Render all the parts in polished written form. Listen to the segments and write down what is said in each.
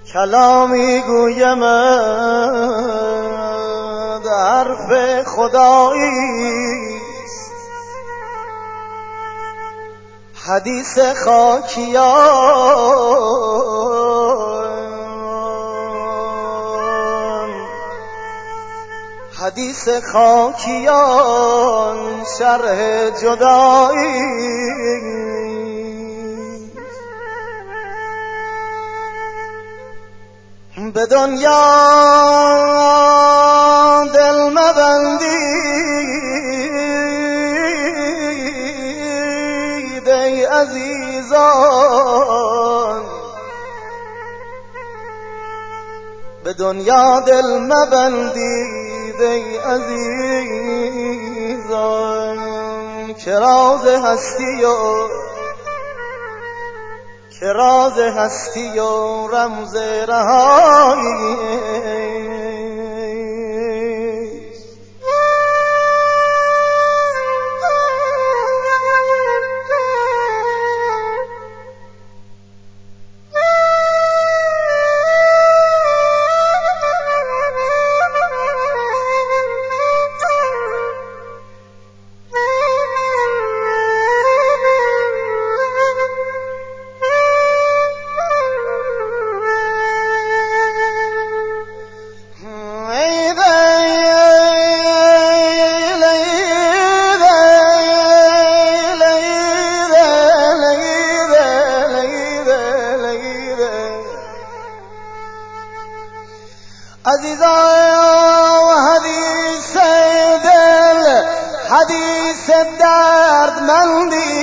کلامی گویم حرف خدایی، حدیث خاکیان، حدیث خاکیان شرح جدایی. به دنیا دل مبندید ای عزیزان، به دنیا دل مبندید ای عزیزان، که راز هستی و رمز رهایی. عزیزان حدیث دل، حدیث دردمندی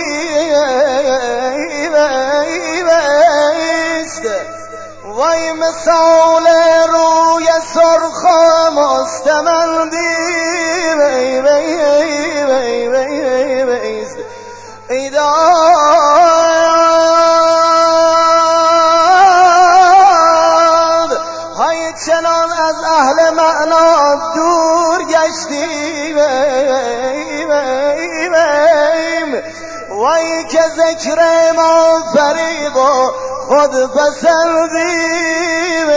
است، وای مثال روی سرخ و مستمندی است. چنان از اهل معنا دور گشتیم، وای که ذکر ما فریب و خود پسندیم.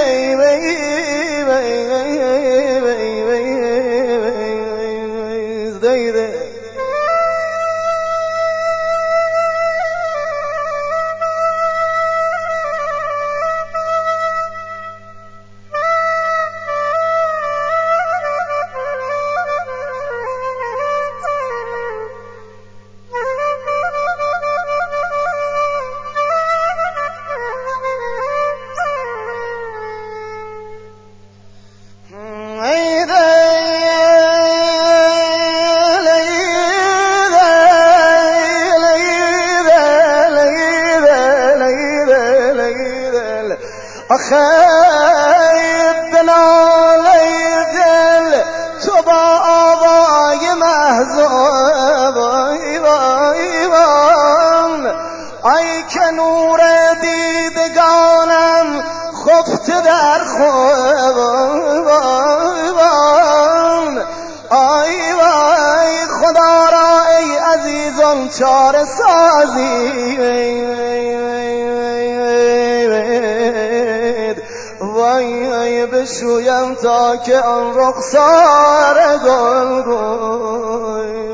آخه بناله دل تو با آوای محضاب، ای که نور دیدگانم خفت در خوابان، ای وای خدا را ای عزیزان چاره سازی. وای بشویم تا که آن رخسار گلگون.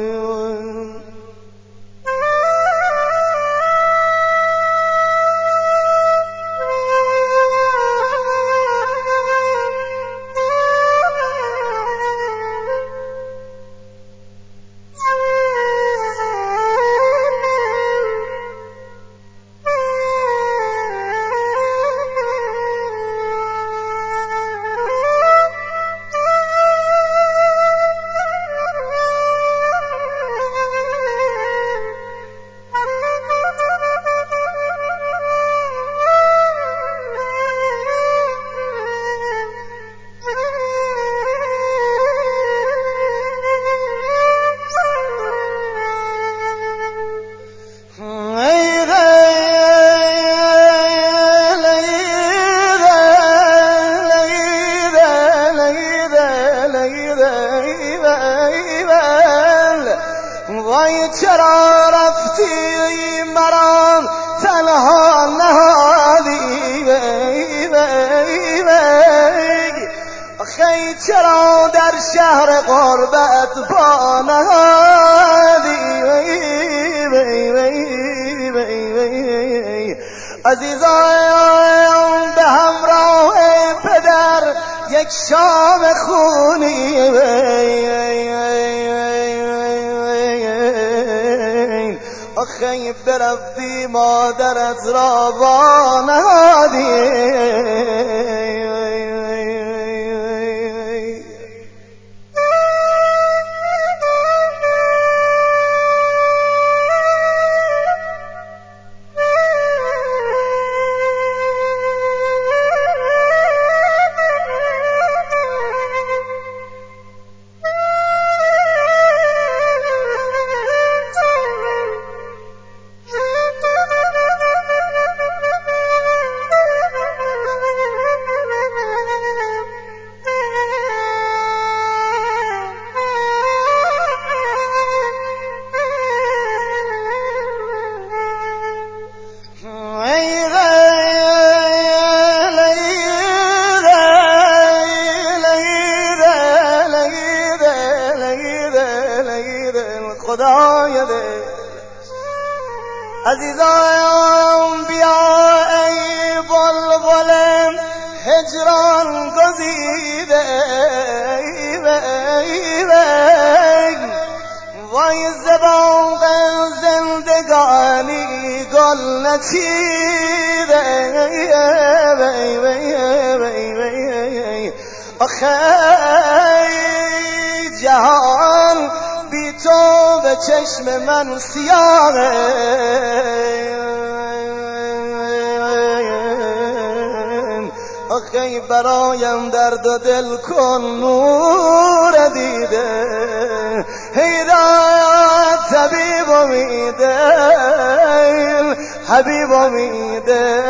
وای چرا رفتی مرا تنها نهادی آخی چرا در شهر غربت پا نهادی عزیزان به همراه پدر یک شام خونی آخی برفتی مادرت را وانهادی خدای دل عزیزان بیا ای بلبل هجران گزیده وای زبان زندگانی گل نچیده آخه جهان بی تو به چشم من سیاهه آخی برایم درد و دل کن نور دیده هدایت طبیب امیده حبیب امیده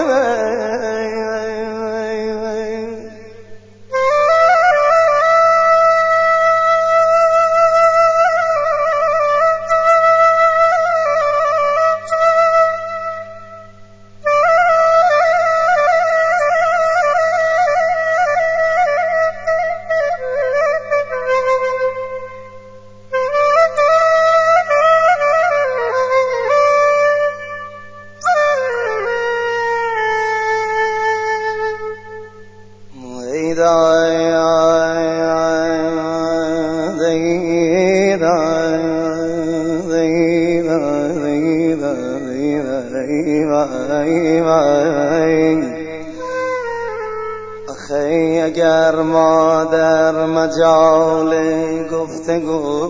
آخی اگر ما در مجال گفتگو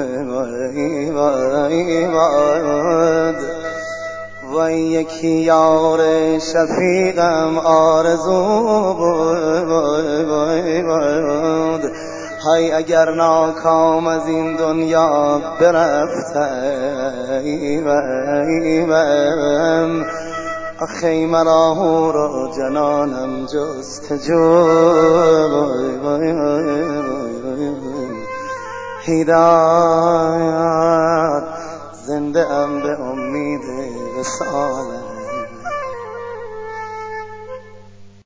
بود و یکی یار شفیقم آرزو بود های اگر ناکام از این دنیا برفتم آخی مرا رو جنانم جستجو هدایت زنده ام به امید وصالت